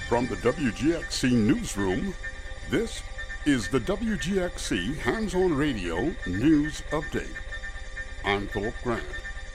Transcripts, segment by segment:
From the WGXC Newsroom, this is the WGXC Hands-On Radio News Update. I'm Philip Grant.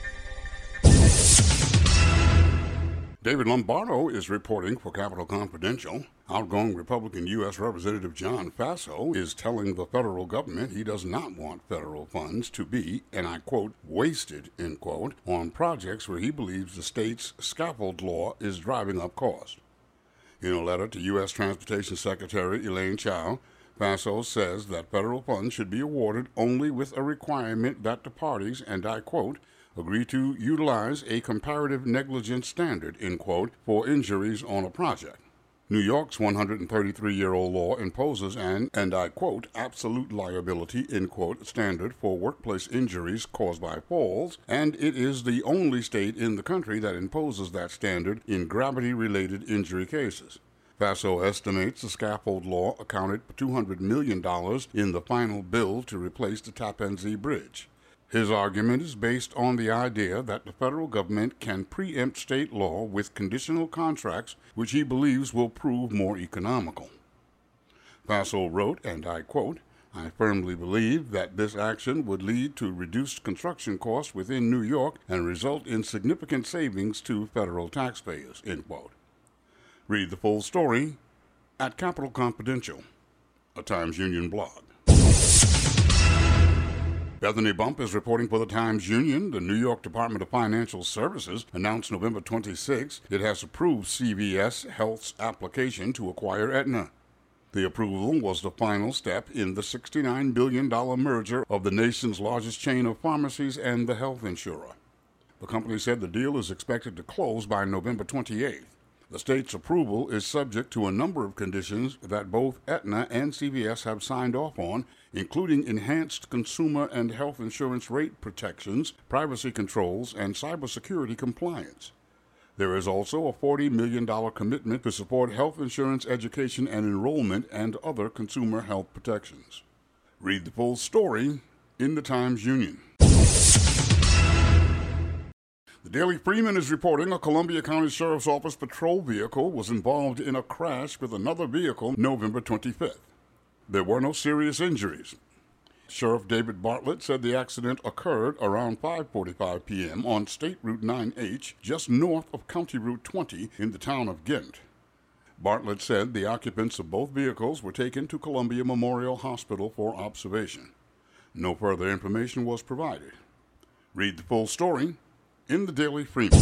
David Lombardo is reporting for Capitol Confidential. Outgoing Republican U.S. Representative John Faso is telling the federal government he does not want federal funds to be, and I quote, wasted, end quote, on projects where he believes the state's scaffold law is driving up costs. In a letter to U.S. Transportation Secretary Elaine Chao, Faso says that federal funds should be awarded only with a requirement that the parties, and I quote, agree to utilize a comparative negligence standard, end quote, for injuries on a project. New York's 133-year-old law imposes an, and I quote, absolute liability, end quote, standard for workplace injuries caused by falls, and it is the only state in the country that imposes that standard in gravity-related injury cases. Faso estimates the scaffold law accounted for $200 million in the final bill to replace the Tappan Zee Bridge. His argument is based on the idea that the federal government can preempt state law with conditional contracts, which he believes will prove more economical. Faso wrote, and I quote, I firmly believe that this action would lead to reduced construction costs within New York and result in significant savings to federal taxpayers, end quote. Read the full story at Capitol Confidential, a Times-Union blog. Bethany Bump is reporting for the Times-Union. The New York Department of Financial Services announced November 26 it has approved CVS Health's application to acquire Aetna. The approval was the final step in the $69 billion merger of the nation's largest chain of pharmacies and the health insurer. The company said the deal is expected to close by November 28th. The state's approval is subject to a number of conditions that both Aetna and CVS have signed off on, including enhanced consumer and health insurance rate protections, privacy controls, and cybersecurity compliance. There is also a $40 million commitment to support health insurance education and enrollment and other consumer health protections. Read the full story in the Times-Union. The Daily Freeman is reporting a Columbia County Sheriff's Office patrol vehicle was involved in a crash with another vehicle November 25th. There were no serious injuries. Sheriff David Bartlett said the accident occurred around 5:45 p.m. on State Route 9H, just north of County Route 20 in the town of Ghent. Bartlett said the occupants of both vehicles were taken to Columbia Memorial Hospital for observation. No further information was provided. Read the full story in the Daily Freeman.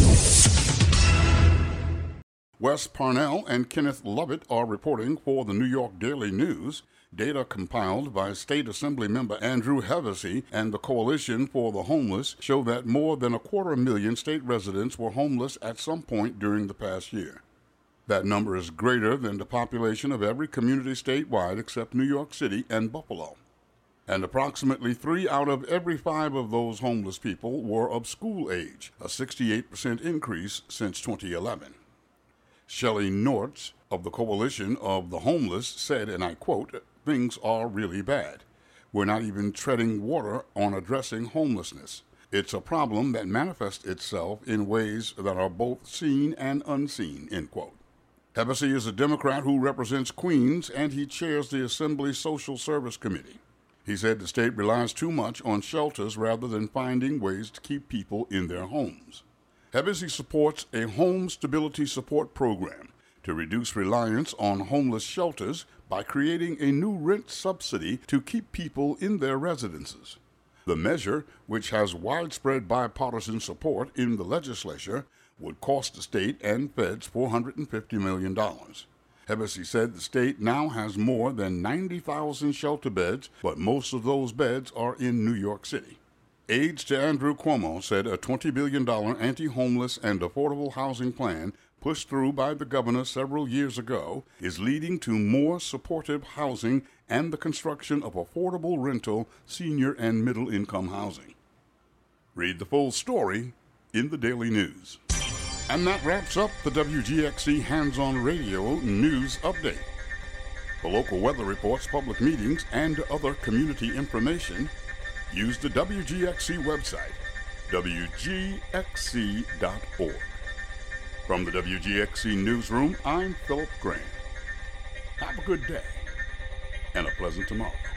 Wes Parnell and Kenneth Lovett are reporting for the New York Daily News. Data compiled by State Assembly member Andrew Hevesy and the Coalition for the Homeless show that more than 250,000 state residents were homeless at some point during the past year. That number is greater than the population of every community statewide except New York City and Buffalo. And approximately 3 out of every 5 of those homeless people were of school age, a 68% increase since 2011. Shelley Nortz of the Coalition of the Homeless said, and I quote, things are really bad. We're not even treading water on addressing homelessness. It's a problem that manifests itself in ways that are both seen and unseen, end quote. Hevesy is a Democrat who represents Queens, and he chairs the Assembly's Social Service Committee. He said the state relies too much on shelters rather than finding ways to keep people in their homes. Hevesy supports a home stability support program to reduce reliance on homeless shelters by creating a new rent subsidy to keep people in their residences. The measure, which has widespread bipartisan support in the legislature, would cost the state and feds $450 million. Hevesy said the state now has more than 90,000 shelter beds, but most of those beds are in New York City. Aides to Andrew Cuomo said a $20 billion anti-homeless and affordable housing plan pushed through by the governor several years ago is leading to more supportive housing and the construction of affordable rental, senior, and middle-income housing. Read the full story in the Daily News. And that wraps up the WGXC Hands-On Radio News Update. For local weather reports, public meetings, and other community information, use the WGXC website, wgxc.org. From the WGXC Newsroom, I'm Philip Grant. Have a good day and a pleasant tomorrow.